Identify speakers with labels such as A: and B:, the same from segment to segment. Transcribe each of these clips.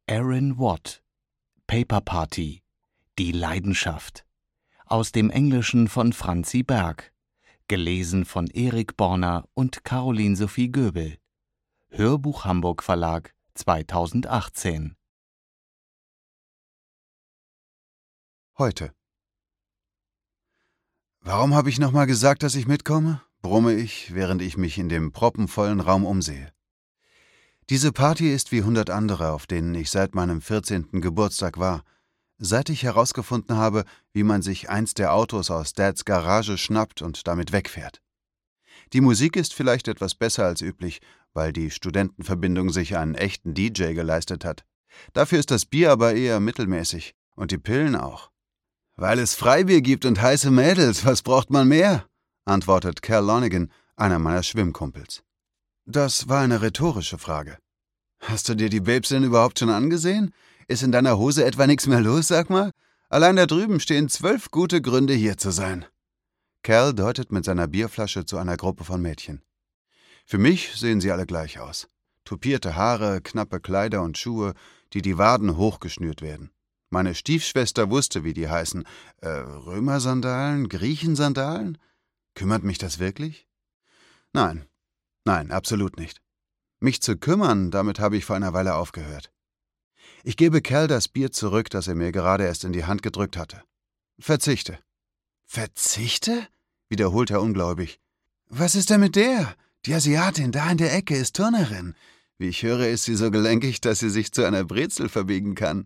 A: Aaron Watt, Paper Party, Die Leidenschaft. Aus dem Englischen von Franzi Berg. Gelesen von Erik Borner und Caroline Sophie Göbel. Hörbuch Hamburg Verlag 2018.
B: Heute. Warum habe ich nochmal gesagt, dass ich mitkomme? Brumme ich, während ich mich in dem proppenvollen Raum umsehe. Diese Party ist wie 100 andere, auf denen ich seit meinem 14. Geburtstag war, seit ich herausgefunden habe, wie man sich eins der Autos aus Dads Garage schnappt und damit wegfährt. Die Musik ist vielleicht etwas besser als üblich, weil die Studentenverbindung sich einen echten DJ geleistet hat. Dafür ist das Bier aber eher mittelmäßig und die Pillen auch. »Weil es Freibier gibt und heiße Mädels, was braucht man mehr?« antwortet Cal Lonigan, einer meiner Schwimmkumpels. Das war eine rhetorische Frage. »Hast du dir die Babes denn überhaupt schon angesehen? Ist in deiner Hose etwa nichts mehr los, sag mal? Allein da drüben stehen 12 gute Gründe, hier zu sein.« Cal deutet mit seiner Bierflasche zu einer Gruppe von Mädchen. Für mich sehen sie alle gleich aus. Tupierte Haare, knappe Kleider und Schuhe, die Waden hochgeschnürt werden. Meine Stiefschwester wusste, wie die heißen. Römersandalen? Griechensandalen? Kümmert mich das wirklich? Nein, absolut nicht. Mich zu kümmern, damit habe ich vor einer Weile aufgehört. Ich gebe Cal das Bier zurück, das er mir gerade erst in die Hand gedrückt hatte. Verzichte. »Verzichte?« wiederholt er ungläubig. »Was ist denn mit der? Die Asiatin da in der Ecke ist Turnerin. Wie ich höre, ist sie so gelenkig, dass sie sich zu einer Brezel verbiegen kann.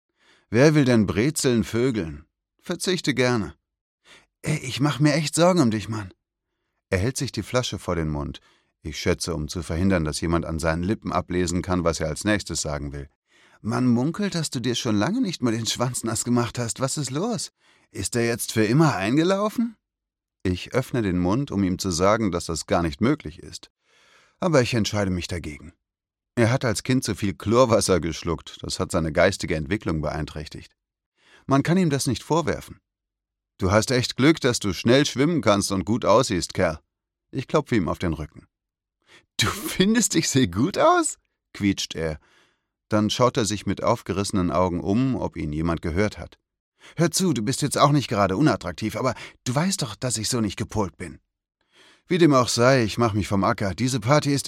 B: Wer will denn Brezeln vögeln? Verzichte gerne.« »Ey, ich mach mir echt Sorgen um dich, Mann.« Er hält sich die Flasche vor den Mund. Ich schätze, um zu verhindern, dass jemand an seinen Lippen ablesen kann, was er als nächstes sagen will. »Man munkelt, dass du dir schon lange nicht mehr den Schwanz nass gemacht hast. Was ist los? Ist er jetzt für immer eingelaufen?« Ich öffne den Mund, um ihm zu sagen, dass das gar nicht möglich ist. Aber ich entscheide mich dagegen. Er hat als Kind zu viel Chlorwasser geschluckt. Das hat seine geistige Entwicklung beeinträchtigt. Man kann ihm das nicht vorwerfen. »Du hast echt Glück, dass du schnell schwimmen kannst und gut aussiehst, Kerl.« Ich klopfe ihm auf den Rücken. »Du findest, ich sehe gut aus?« quietscht er. Dann schaut er sich mit aufgerissenen Augen um, ob ihn jemand gehört hat. »Hör zu, du bist jetzt auch nicht gerade unattraktiv, aber du weißt doch, dass ich so nicht gepolt bin.« Wie dem auch sei, ich mach mich vom Acker. Diese Party ist...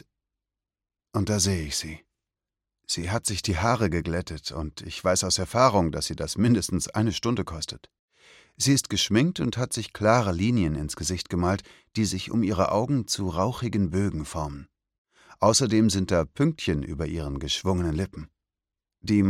B: Und da sehe ich sie. Sie hat sich die Haare geglättet und ich weiß aus Erfahrung, dass sie das mindestens 1 Stunde kostet. Sie ist geschminkt und hat sich klare Linien ins Gesicht gemalt, die sich um ihre Augen zu rauchigen Bögen formen. Außerdem sind da Pünktchen über ihren geschwungenen Lippen. Die